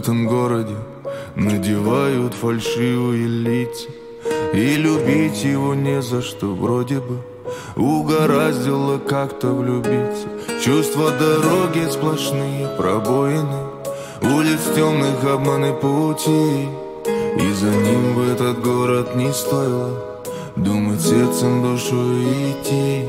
этом городе надевают фальшивые лица, и любить его не за что, вроде бы угораздило как-то влюбиться. Чувства дороги сплошные пробоины, улиц темных обманы пути, и за ним в этот город не стоило думать сердцем, душой идти.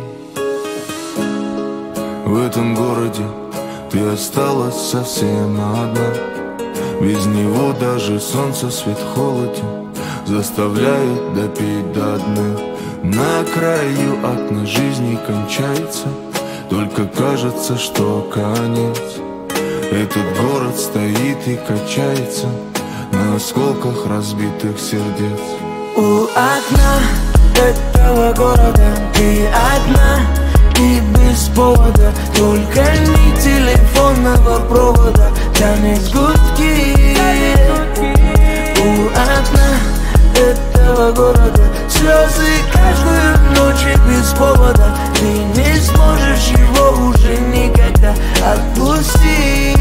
В этом городе ты осталась совсем одна. Без него даже солнце свет холоден, заставляет допить до дна. На краю окна жизни кончается, только кажется, что конец. Этот город стоит и качается на осколках разбитых сердец. У окна этого города ты одна и без повода, только ни телефонного провода тянет гудки. У окна этого города слезы каждую ночь и без повода. Ты не сможешь его уже никогда отпустить.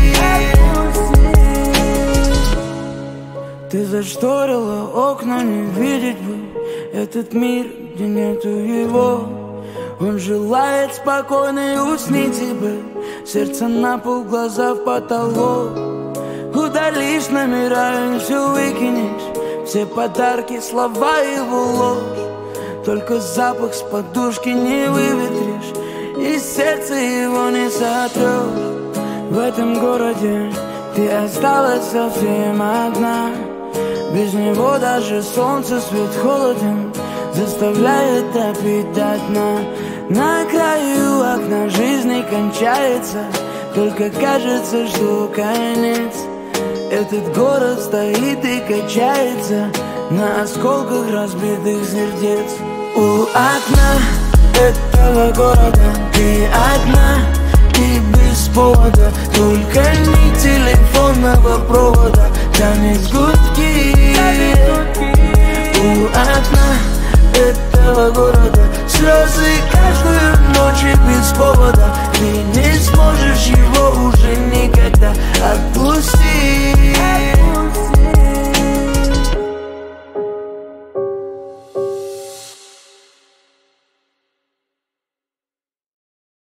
Ты зашторила окна, не видеть бы этот мир, где нету его. Он желает спокойно и уснуть тебе, сердце на пол, глаза в потолок. Удалишь номера и все выкинешь, все подарки, слова его ложь. Только запах с подушки не выветришь, и сердце его не сотрешь. В этом городе ты осталась совсем одна. Без него даже солнце свет холоден, заставляет допить до дна. На краю окна жизни кончается, только кажется, что конец. Этот город стоит и качается на осколках разбитых сердец. У окна этого города ты одна и без повода, только ни телефонного провода тянет гудки. У окна этого города слезы каждую ночь и без повода.